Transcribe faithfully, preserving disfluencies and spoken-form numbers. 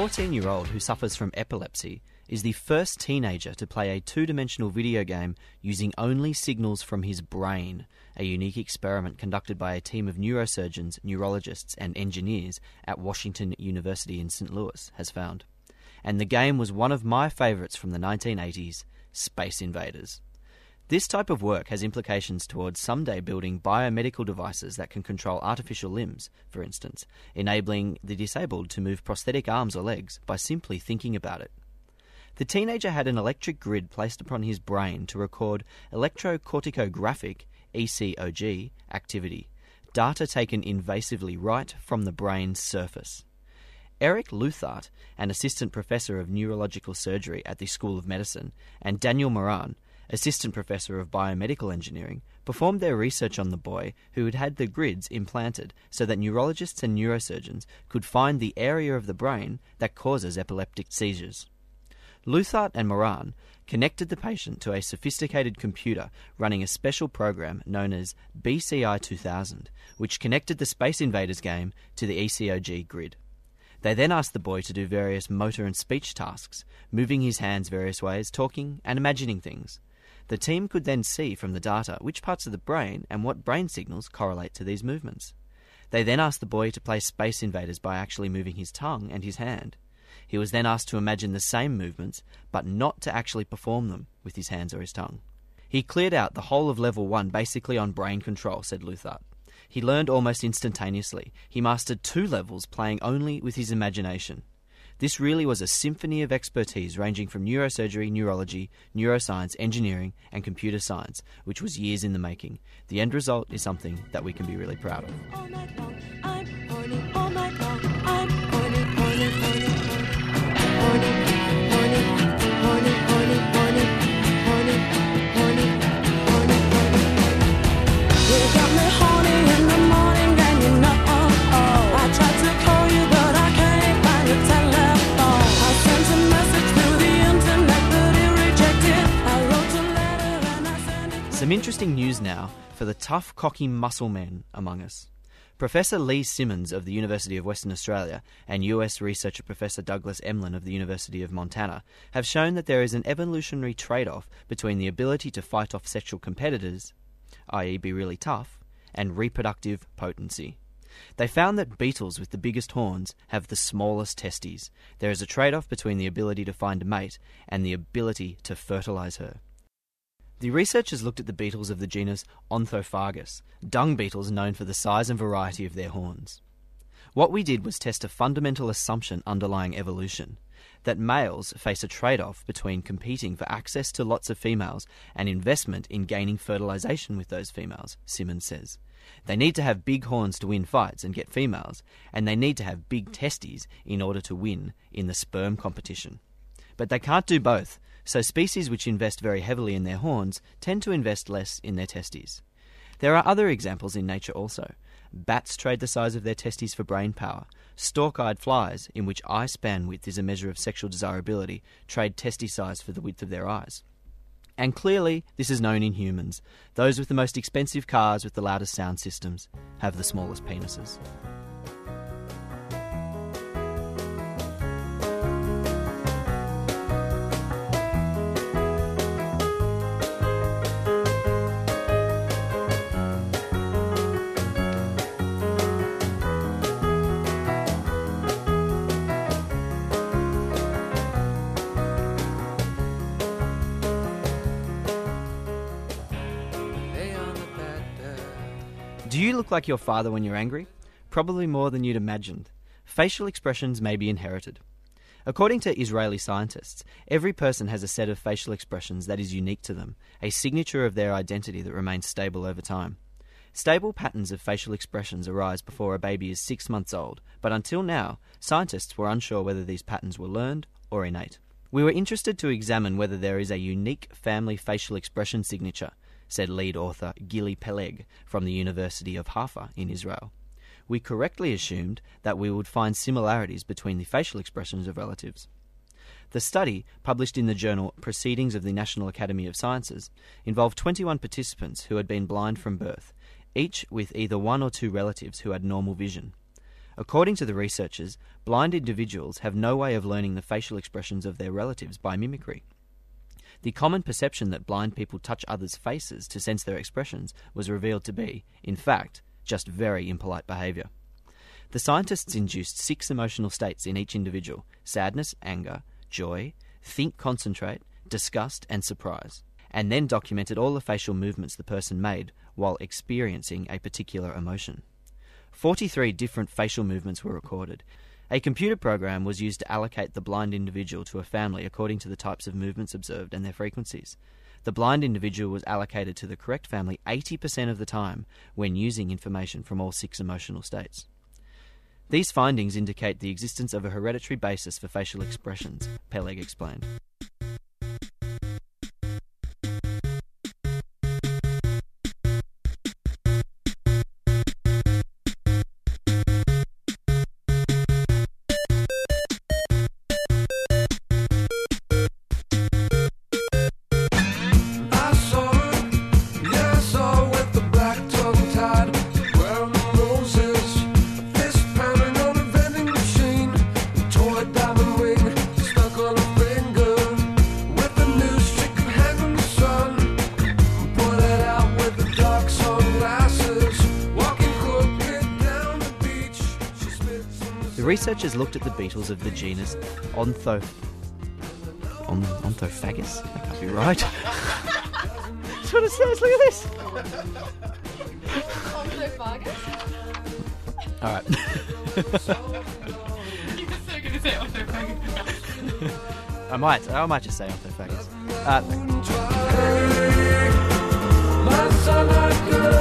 fourteen-year-old who suffers from epilepsy is the first teenager to play a two-dimensional video game using only signals from his brain, a unique experiment conducted by a team of neurosurgeons, neurologists and engineers at Washington University in Saint Louis has found. And the game was one of my favourites from the nineteen eighties, Space Invaders. This type of work has implications towards someday building biomedical devices that can control artificial limbs, for instance, enabling the disabled to move prosthetic arms or legs by simply thinking about it. The teenager had an electric grid placed upon his brain to record electrocorticographic, E C O G, activity, data taken invasively right from the brain's surface. Eric Luthart, an assistant professor of neurological surgery at the School of Medicine, and Daniel Moran, assistant professor of biomedical engineering, performed their research on the boy who had had the grids implanted so that neurologists and neurosurgeons could find the area of the brain that causes epileptic seizures. Luthart and Moran connected the patient to a sophisticated computer running a special program known as B C I two thousand, which connected the Space Invaders game to the E C O G grid. They then asked the boy to do various motor and speech tasks, moving his hands various ways, talking and imagining things. The team could then see from the data which parts of the brain and what brain signals correlate to these movements. They then asked the boy to play Space Invaders by actually moving his tongue and his hand. He was then asked to imagine the same movements, but not to actually perform them with his hands or his tongue. He cleared out the whole of level one basically on brain control, said Luthart. He learned almost instantaneously. He mastered two levels playing only with his imagination. This really was a symphony of expertise ranging from neurosurgery, neurology, neuroscience, engineering, and computer science, which was years in the making. The end result is something that we can be really proud of. All night long, I'm horny, all night long, I'm horny, horny, horny, horny, horny, horny, horny, horny, horny, horny, horny, horny, horny. You got me horny in the morning and you know, oh, oh. I tried to call you but I can't find the telephone. I sent a message through the internet but it rejected. I wrote a letter and I sent it. Some interesting news now for the tough, cocky muscle men among us. Professor Lee Simmons of the University of Western Australia and U S researcher Professor Douglas Emlen of the University of Montana have shown that there is an evolutionary trade-off between the ability to fight off sexual competitors, that is be really tough, and reproductive potency. They found that beetles with the biggest horns have the smallest testes. There is a trade-off between the ability to find a mate and the ability to fertilise her. The researchers looked at the beetles of the genus Onthophagus, dung beetles known for the size and variety of their horns. What we did was test a fundamental assumption underlying evolution, that males face a trade-off between competing for access to lots of females and investment in gaining fertilisation with those females, Simmons says. They need to have big horns to win fights and get females, and they need to have big testes in order to win in the sperm competition. But they can't do both, so species which invest very heavily in their horns tend to invest less in their testes. There are other examples in nature also. Bats trade the size of their testes for brain power. Stalk-eyed flies, in which eye span width is a measure of sexual desirability, trade testis size for the width of their eyes. And clearly, this is known in humans. Those with the most expensive cars with the loudest sound systems have the smallest penises. Do you look like your father when you're angry? Probably more than you'd imagined. Facial expressions may be inherited. According to Israeli scientists, every person has a set of facial expressions that is unique to them, a signature of their identity that remains stable over time. Stable patterns of facial expressions arise before a baby is six months old, but until now, scientists were unsure whether these patterns were learned or innate. We were interested to examine whether there is a unique family facial expression signature, said lead author Gili Peleg from the University of Haifa in Israel. We correctly assumed that we would find similarities between the facial expressions of relatives. The study, published in the journal Proceedings of the National Academy of Sciences, involved twenty-one participants who had been blind from birth, each with either one or two relatives who had normal vision. According to the researchers, blind individuals have no way of learning the facial expressions of their relatives by mimicry. The common perception that blind people touch others' faces to sense their expressions was revealed to be, in fact, just very impolite behaviour. The scientists induced six emotional states in each individual: sadness, anger, joy, think, concentrate, disgust, and surprise, and then documented all the facial movements the person made while experiencing a particular emotion. forty-three different facial movements were recorded. A computer program was used to allocate the blind individual to a family according to the types of movements observed and their frequencies. The blind individual was allocated to the correct family eighty percent of the time when using information from all six emotional states. These findings indicate the existence of a hereditary basis for facial expressions, Peleg explained. Researchers looked at the beetles of the genus Ontho... On, Onthophagus? That can't be right. That's what it says, look at this! Ontophagus? Alright. You were so gonna say Ontophagus. I might, I might just say Onthophagus. Uh,